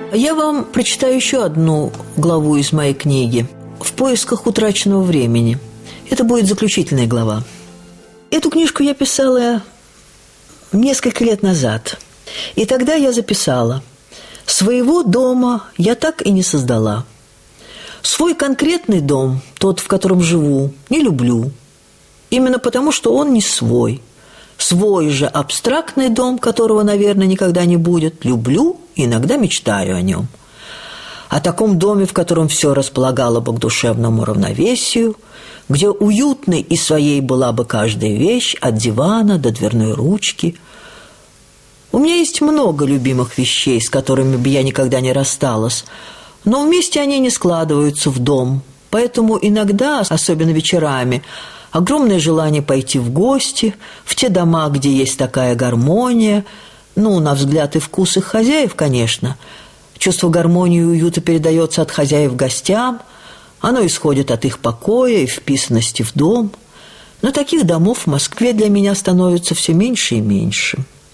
Я вам прочитаю еще одну главу из моей книги «В поисках утраченного времени». Это будет заключительная глава. Эту книжку я писала несколько лет назад. И тогда я записала: «Своего дома я так и не создала. Свой конкретный дом, тот, в котором живу, не люблю. Именно потому, что он не свой. Свой же абстрактный дом, которого, наверное, никогда не будет, люблю и иногда мечтаю о нем. О таком доме, в котором все располагало бы к душевному равновесию, где уютной и своей была бы каждая вещь, от дивана до дверной ручки. У меня есть много любимых вещей, с которыми бы я никогда не рассталась, но вместе они не складываются в дом, поэтому иногда, особенно вечерами, огромное желание пойти в гости, в те дома, где есть такая гармония, на взгляд и вкус их хозяев, конечно. Чувство гармонии и уюта передается от хозяев гостям, оно исходит от их покоя и вписанности в дом. Но таких домов в Москве для меня становится все меньше и меньше.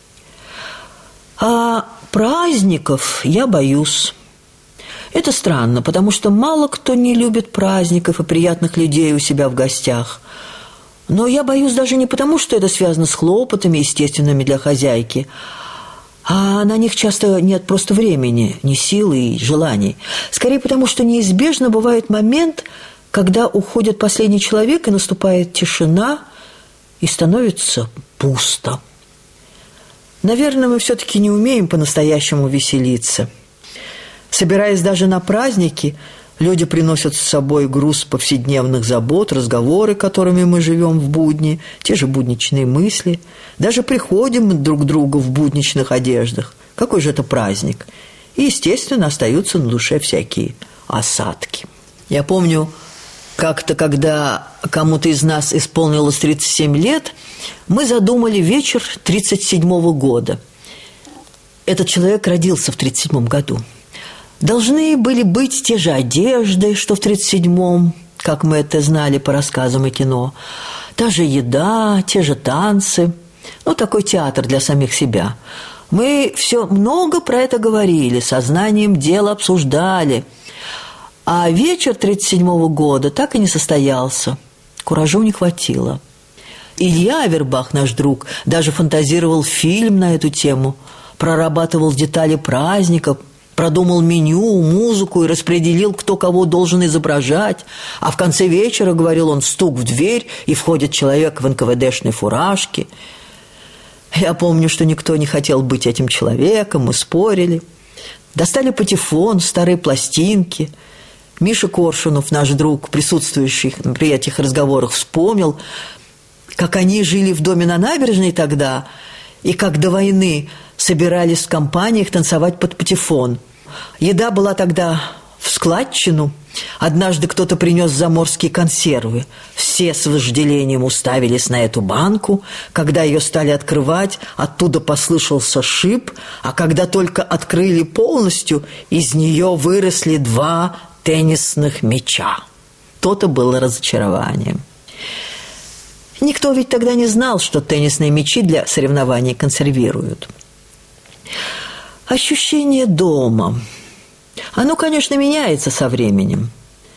А праздников я боюсь. Это странно, потому что мало кто не любит праздников и приятных людей у себя в гостях. Но я боюсь даже не потому, что это связано с хлопотами, естественными для хозяйки, а на них часто нет просто времени, ни силы и желаний. Скорее потому, что неизбежно бывает момент, когда уходит последний человек, и наступает тишина, и становится пусто. Наверное, мы все-таки не умеем по-настоящему веселиться. Собираясь даже на праздники, люди приносят с собой груз повседневных забот, разговоры, которыми мы живем в будни, те же будничные мысли. Даже приходим друг к другу в будничных одеждах. Какой же это праздник? И, естественно, остаются на душе всякие осадки. Я помню, как-то, когда кому-то из нас исполнилось 37 лет, мы задумали вечер 1937 года. Этот человек родился в 1937 году. Должны были быть те же одежды, что в 1937-м, как мы это знали по рассказам и кино, та же еда, те же танцы, такой театр для самих себя. Мы все много про это говорили, сознанием дела обсуждали, а вечер 1937 года так и не состоялся, куражу не хватило. Илья Авербах, наш друг, даже фантазировал фильм на эту тему, прорабатывал детали праздника, продумал меню, музыку и распределил, кто кого должен изображать. А в конце вечера, говорил он, стук в дверь, и входит человек в НКВДшной фуражке. Я помню, что никто не хотел быть этим человеком, мы спорили. Достали патефон, старые пластинки. Миша Коршунов, наш друг, присутствующий при этих разговорах, вспомнил, как они жили в доме на набережной тогда, и как до войны собирались в компаниях танцевать под патефон. Еда была тогда в складчину. Однажды кто-то принес заморские консервы. Все с вожделением уставились на эту банку. Когда ее стали открывать, оттуда послышался шип, а когда только открыли полностью, из нее выросли 2 теннисных мяча. То-то было разочарованием. Никто ведь тогда не знал, что теннисные мячи для соревнований консервируют. Ощущение дома. Оно, конечно, меняется со временем.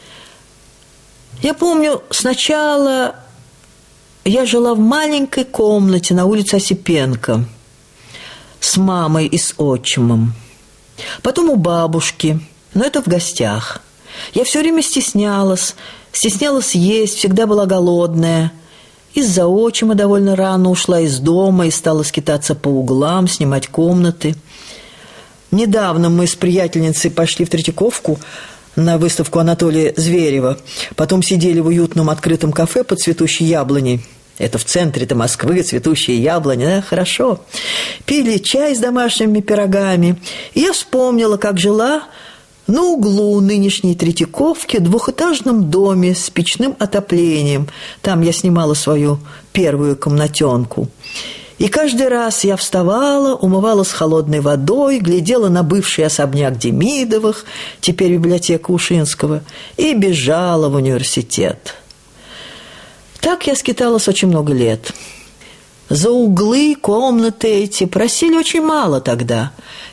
Я помню, сначала я жила в маленькой комнате на улице Осипенко с мамой и с отчимом. Потом у бабушки, но это в гостях. Я все время стеснялась есть, всегда была голодная. Из-за отчима довольно рано ушла из дома и стала скитаться по углам, снимать комнаты. Недавно мы с приятельницей пошли в Третьяковку на выставку Анатолия Зверева. Потом сидели в уютном открытом кафе под цветущей яблоней. Это в центре-то Москвы, цветущие яблони, да, хорошо. Пили чай с домашними пирогами. И я вспомнила, как жила на углу нынешней Третьяковки в двухэтажном доме с печным отоплением. Там я снимала свою первую комнатенку. И каждый раз я вставала, умывалась холодной водой, глядела на бывший особняк Демидовых, теперь библиотека Ушинского, и бежала в университет. Так я скиталась очень много лет. За углы комнаты эти просили очень мало тогда.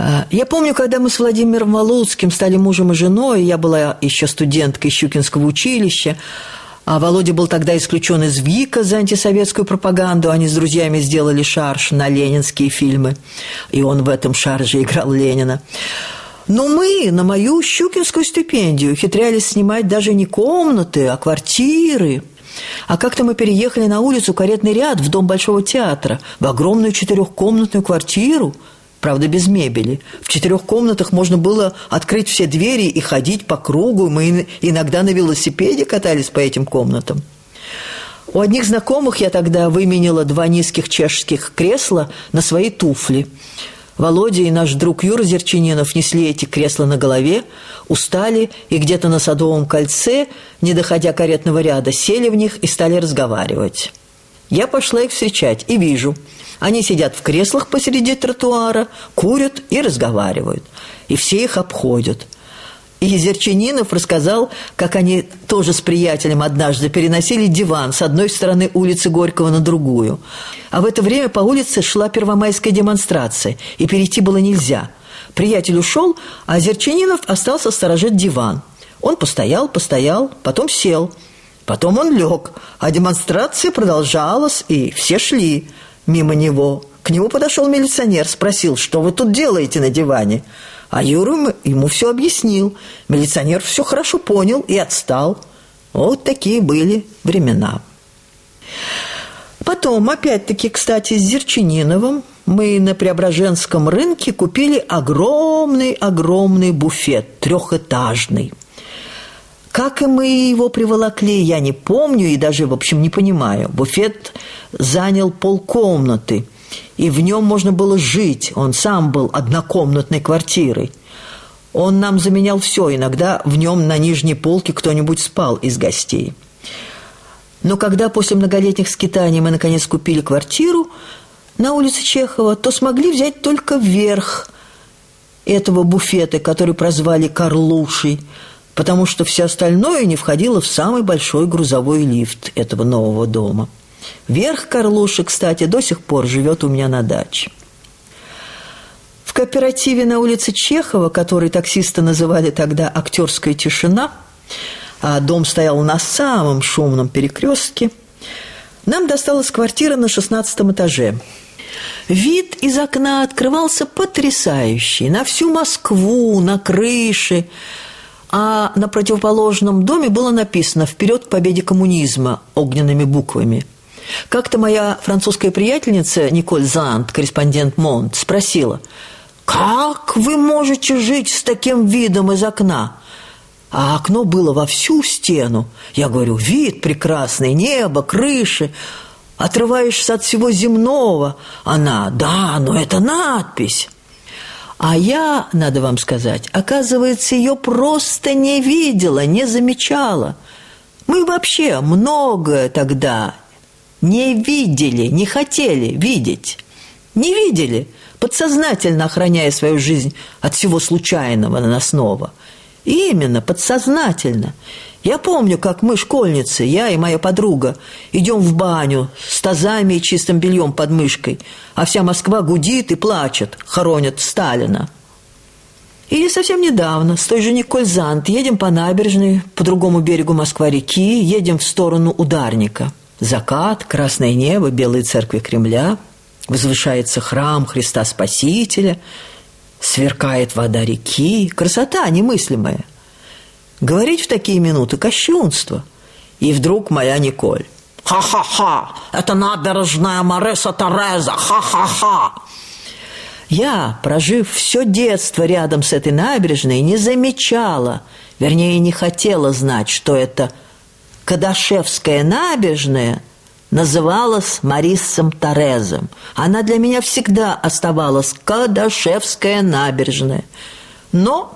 Я помню, когда мы с Владимиром Валуцким стали мужем и женой, я была еще студенткой Щукинского училища, а Володя был тогда исключен из ВГИКа за антисоветскую пропаганду. Они с друзьями сделали шарж на ленинские фильмы, и он в этом шарже играл Ленина. Но мы на мою щукинскую стипендию ухитрялись снимать даже не комнаты, а квартиры. А как-то мы переехали на улицу Каретный ряд в Дом Большого театра, в огромную 4-комнатную квартиру, правда, без мебели. В 4 комнатах можно было открыть все двери и ходить по кругу. Мы иногда на велосипеде катались по этим комнатам. У одних знакомых я тогда выменила 2 низких чешских кресла на свои туфли. Володя и наш друг Юра Зерчининов несли эти кресла на голове, устали и где-то на Садовом кольце, не доходя каретного ряда, сели в них и стали разговаривать. Я пошла их встречать и вижу, они сидят в креслах посреди тротуара, курят и разговаривают, и все их обходят. И Зерчининов рассказал, как они тоже с приятелем однажды переносили диван с одной стороны улицы Горького на другую. А в это время по улице шла первомайская демонстрация, и перейти было нельзя. Приятель ушел, а Зерчининов остался сторожить диван. Он постоял, потом сел. Потом он лег, а демонстрация продолжалась, и все шли мимо него. К нему подошел милиционер, спросил, что вы тут делаете на диване? А Юра ему все объяснил. Милиционер все хорошо понял и отстал. Вот такие были времена. Потом, опять-таки, кстати, с Зерчининовым мы на Преображенском рынке купили огромный буфет, 3-этажный. Как и мы его приволокли, я не помню и даже, в общем, не понимаю. Буфет занял полкомнаты, и в нем можно было жить. Он сам был однокомнатной квартирой. Он нам заменял все. Иногда в нем на нижней полке кто-нибудь спал из гостей. Но когда после многолетних скитаний мы, наконец, купили квартиру на улице Чехова, то смогли взять только верх этого буфета, который прозвали «Карлушей», потому что все остальное не входило в самый большой грузовой лифт этого нового дома. Верх Карлуши, кстати, до сих пор живет у меня на даче. В кооперативе на улице Чехова, который таксисты называли тогда «Актерская тишина», а дом стоял на самом шумном перекрестке, нам досталась квартира на 16 этаже. Вид из окна открывался потрясающий, на всю Москву, на крыши. А на противоположном доме было написано «Вперед к победе коммунизма» огненными буквами. Как-то моя французская приятельница Николь Зант, корреспондент «Монт», спросила: «Как вы можете жить с таким видом из окна?» А окно было во всю стену. Я говорю: «Вид прекрасный, небо, крыши, отрываешься от всего земного». Она: «Да, но это надпись». А я, надо вам сказать, оказывается, ее просто не видела, не замечала. Мы вообще многое тогда не видели, не хотели видеть. Не видели, подсознательно охраняя свою жизнь от всего случайного, наносного. Именно, подсознательно. Я помню, как мы, школьницы, я и моя подруга, идем в баню с тазами и чистым бельем под мышкой, а вся Москва гудит и плачет, хоронят Сталина. Или совсем недавно с той же Николь Зант едем по набережной, по другому берегу Москва-реки, едем в сторону Ударника. Закат, красное небо, белые церкви Кремля, возвышается храм Христа Спасителя, сверкает вода реки, красота немыслимая. Говорить в такие минуты – кощунство. И вдруг моя Николь: «Ха-ха-ха! Это набережная Мариса Тереза! Ха-ха-ха!» Я, прожив все детство рядом с этой набережной, не замечала, вернее, не хотела знать, что это Кадашевская набережная называлась Марисом Терезом. Она для меня всегда оставалась Кадашевская набережная. Но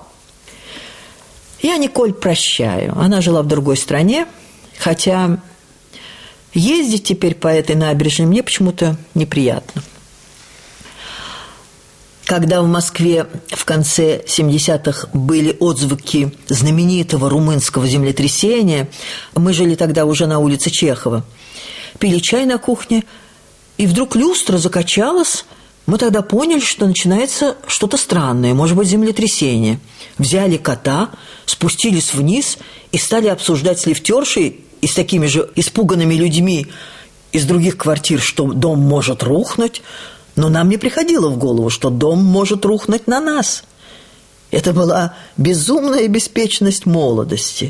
я Николь прощаю. Она жила в другой стране, хотя ездить теперь по этой набережной мне почему-то неприятно. Когда в Москве в конце 70-х были отзвуки знаменитого румынского землетрясения, мы жили тогда уже на улице Чехова, пили чай на кухне, и вдруг люстра закачалась, Мы тогда поняли, что начинается что-то странное, может быть, землетрясение. Взяли кота, спустились вниз и стали обсуждать с лифтершей и с такими же испуганными людьми из других квартир, что дом может рухнуть. Но нам не приходило в голову, что дом может рухнуть на нас. Это была безумная беспечность молодости.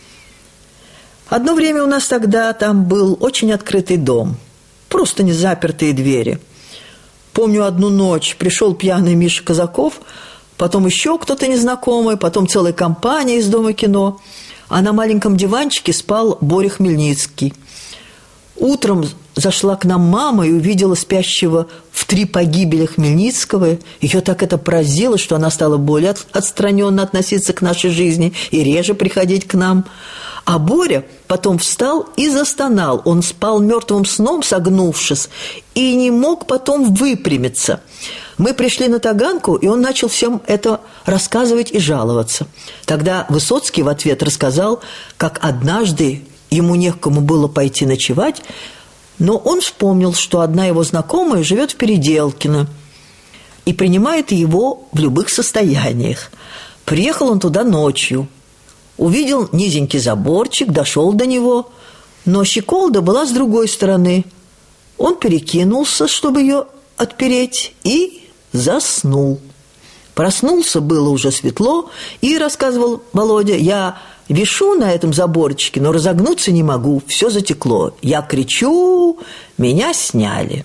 Одно время у нас тогда там был очень открытый дом, просто незапертые двери. Помню, одну ночь пришел пьяный Миша Казаков, потом еще кто-то незнакомый, потом целая компания из Дома кино, а на маленьком диванчике спал Боря Хмельницкий. Утром зашла к нам мама и увидела спящего в 3 погибели Хмельницкого. Ее так это поразило, что она стала более отстраненно относиться к нашей жизни и реже приходить к нам. А Боря потом встал и застонал. Он спал мертвым сном, согнувшись, и не мог потом выпрямиться. Мы пришли на Таганку, и он начал всем это рассказывать и жаловаться. Тогда Высоцкий в ответ рассказал, как однажды ему не к кому было пойти ночевать, но он вспомнил, что одна его знакомая живет в Переделкино и принимает его в любых состояниях. Приехал он туда ночью. Увидел низенький заборчик, дошел до него, но щеколда была с другой стороны. Он перекинулся, чтобы ее отпереть, и заснул. Проснулся, было уже светло, и, рассказывал Володя, я вишу на этом заборчике, но разогнуться не могу, все затекло. Я кричу, меня сняли.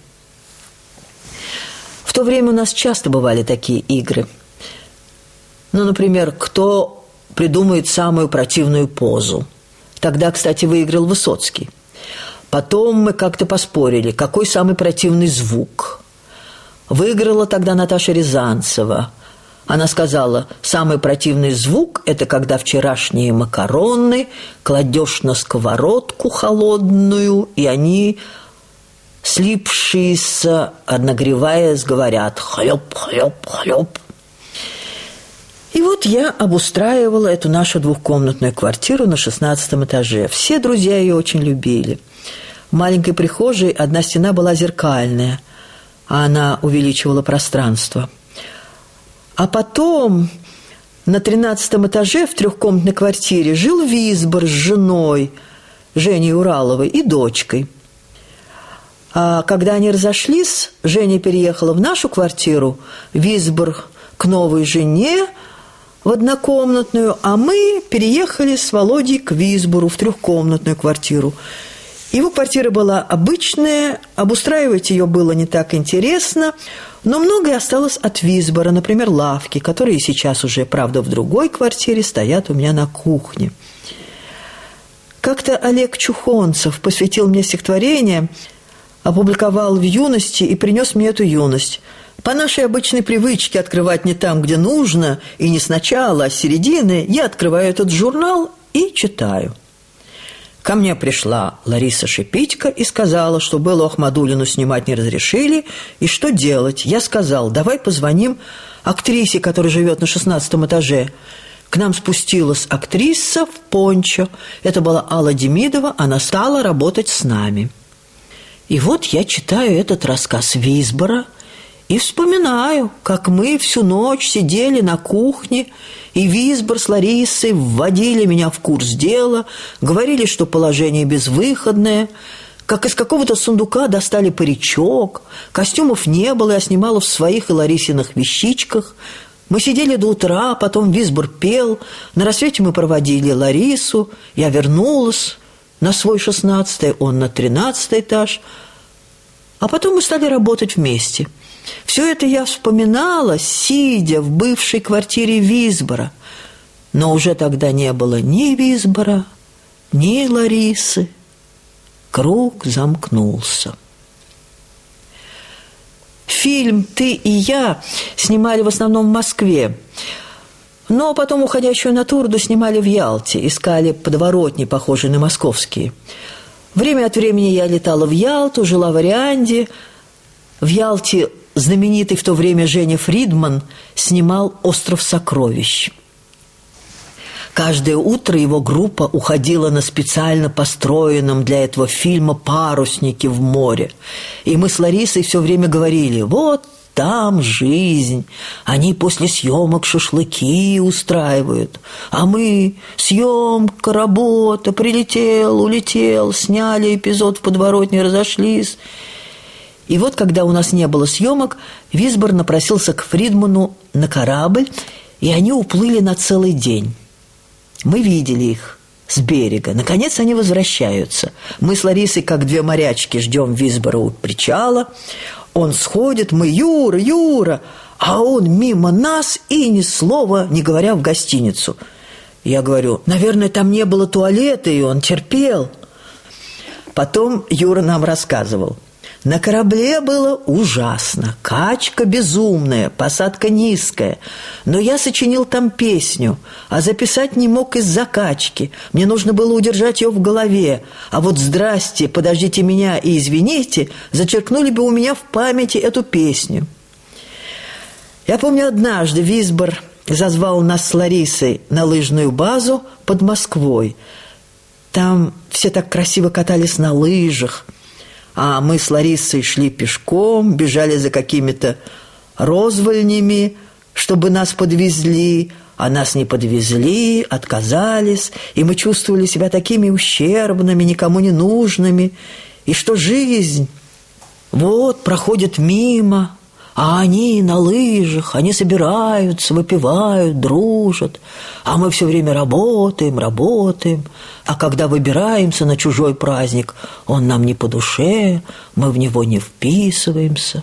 В то время у нас часто бывали такие игры. Ну, например, кто придумает самую противную позу. Тогда, кстати, выиграл Высоцкий. Потом мы как-то поспорили, какой самый противный звук. Выиграла тогда Наташа Рязанцева. Она сказала, самый противный звук – это когда вчерашние макароны кладешь на сковородку холодную, и они, слипшиеся, нагреваясь, говорят «хлёп, хлёп, хлёп». И вот я обустраивала эту нашу двухкомнатную квартиру на 16 этаже. Все друзья ее очень любили. В маленькой прихожей одна стена была зеркальная, а она увеличивала пространство. А потом на 13 этаже в трехкомнатной квартире жил Висбор с женой, Женей Ураловой, и дочкой. А когда они разошлись, Женя переехала в нашу квартиру, Висбор к новой жене, в однокомнатную, а мы переехали с Володей к Висбору в трехкомнатную квартиру. Его квартира была обычная, обустраивать ее было не так интересно, но многое осталось от Висбора, например, лавки, которые сейчас уже, правда, в другой квартире стоят у меня на кухне. Как-то Олег Чухонцев посвятил мне стихотворение, опубликовал в «Юности» и принес мне эту юность. По нашей обычной привычке открывать не там, где нужно, и не сначала, а с середины, я открываю этот журнал и читаю. Ко мне пришла Лариса Шипитько и сказала, что Беллу Ахмадуллину снимать не разрешили, и что делать. Я сказал, давай позвоним актрисе, которая живет на 16 этаже. К нам спустилась актриса в пончо. Это была Алла Демидова, она стала работать с нами. И вот я читаю этот рассказ Висбора, и вспоминаю, как мы всю ночь сидели на кухне, и Висбор с Ларисой вводили меня в курс дела, говорили, что положение безвыходное, как из какого-то сундука достали паричок, костюмов не было, я снимала в своих и Ларисиных вещичках. Мы сидели до утра, потом Висбор пел, на рассвете мы проводили Ларису, я вернулась на свой 16-й, он на 13-й этаж, а потом мы стали работать вместе. Все это я вспоминала, сидя в бывшей квартире Висбора. Но уже тогда не было ни Висбора, ни Ларисы. Круг замкнулся. Фильм «Ты и я» снимали в основном в Москве. Но потом уходящую натуру снимали в Ялте, искали подворотни, похожие на московские. Время от времени я летала в Ялту, жила в Орианде. В Ялте знаменитый в то время Женя Фридман снимал «Остров сокровищ». Каждое утро его группа уходила на специально построенном для этого фильма паруснике в море. И мы с Ларисой все время говорили, вот там жизнь. Они после съемок шашлыки устраивают. А мы съемка, работа, прилетел, улетел, сняли эпизод в подворотне, разошлись. И вот, когда у нас не было съемок, Висбор напросился к Фридману на корабль, и они уплыли на целый день. Мы видели их с берега. Наконец они возвращаются. Мы с Ларисой, как две морячки, ждем Висбора у причала. Он сходит, мы: «Юра, Юра!» А он мимо нас и ни слова не говоря в гостиницу. Я говорю: наверное, там не было туалета, и он терпел. Потом Юра нам рассказывал. На корабле было ужасно, качка безумная, посадка низкая. Но я сочинил там песню, а записать не мог из-за качки. Мне нужно было удержать ее в голове. А вот «Здрасте, подождите меня и извините» зачеркнули бы у меня в памяти эту песню. Я помню, однажды Висбор зазвал нас с Ларисой на лыжную базу под Москвой. Там все так красиво катались на лыжах. А мы с Ларисой шли пешком, бежали за какими-то розвольнями, чтобы нас подвезли, а нас не подвезли, отказались, и мы чувствовали себя такими ущербными, никому не нужными, и что жизнь вот проходит мимо, а они на лыжах, они собираются, выпивают, дружат, а мы все время работаем, а когда выбираемся на чужой праздник, он нам не по душе, мы в него не вписываемся.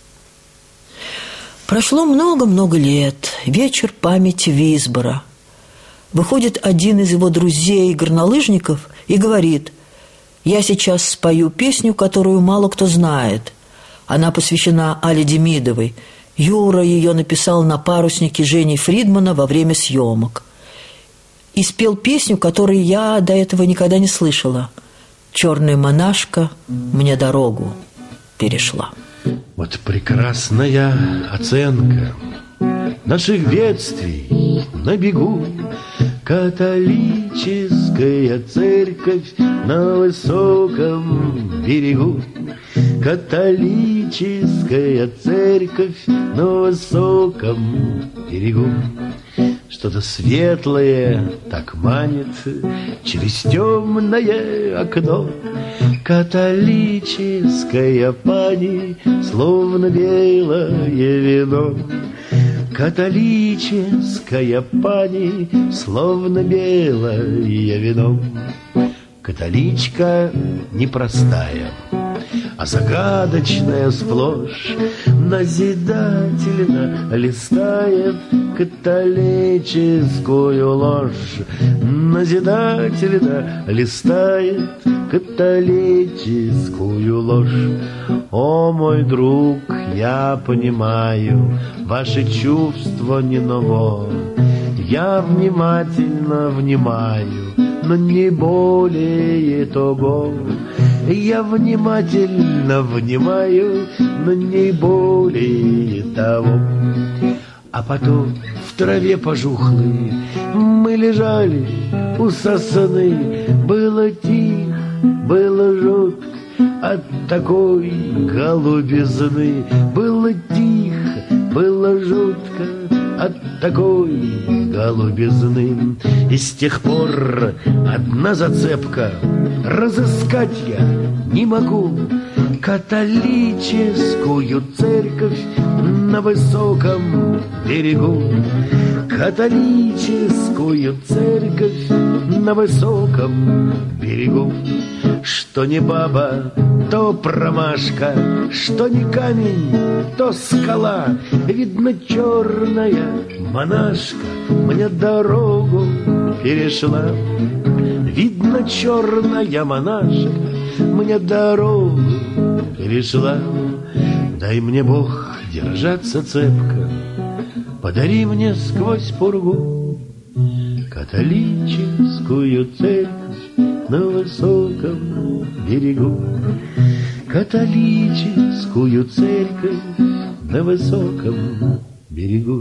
Прошло много-много лет, вечер памяти Висбора. Выходит один из его друзей-горнолыжников и говорит: «Я сейчас спою песню, которую мало кто знает. Она посвящена Але Демидовой. Юра ее написал на паруснике Жени Фридмана во время съемок. И спел песню, которую я до этого никогда не слышала. «Черная монашка мне дорогу перешла». Вот прекрасная оценка наших бедствий на бегу. Католическая церковь на высоком берегу. Католическая церковь на высоком берегу. Что-то светлое так манит через темное окно. Католическая пани, словно белое вино. Католическая пани, словно белое вино. Католичка непростая, а загадочная сплошь, назидательно листает католическую ложь. Назидательно листает католическую ложь. О, мой друг, я понимаю ваши чувства не ново. Я внимательно внимаю, но не более того. Я внимательно внимаю, но не более того. А потом в траве пожухлой мы лежали у сосны. Было тихо, было жутко от такой голубизны. Было тихо, было жутко от такой голубизны. И с тех пор одна зацепка: разыскать я не могу католическую церковь на высоком берегу. Католическую церковь на высоком берегу. Что не баба, то промашка, что не камень, то скала. Видно, черная монашка мне дорогу перешла. Видно, черная монашка мне дорогу перешла. Дай мне, Бог, держаться цепко, подари мне сквозь пургу католическую церковь на высоком берегу. Католическую церковь на высоком берегу.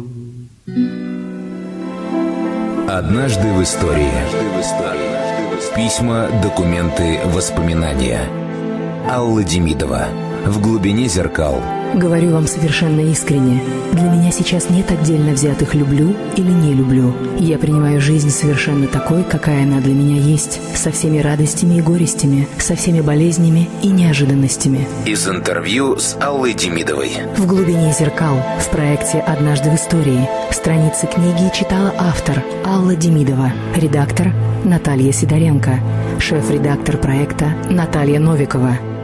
Однажды в истории. Письма, документы, воспоминания. Алла Демидова. В глубине зеркал. Говорю вам совершенно искренне. Для меня сейчас нет отдельно взятых «люблю» или «не люблю». Я принимаю жизнь совершенно такой, какая она для меня есть, со всеми радостями и горестями, со всеми болезнями и неожиданностями. Из интервью с Аллой Демидовой. «В глубине зеркал» в проекте «Однажды в истории». Страницы книги читала автор Алла Демидова, редактор Наталья Сидоренко, шеф-редактор проекта Наталья Новикова.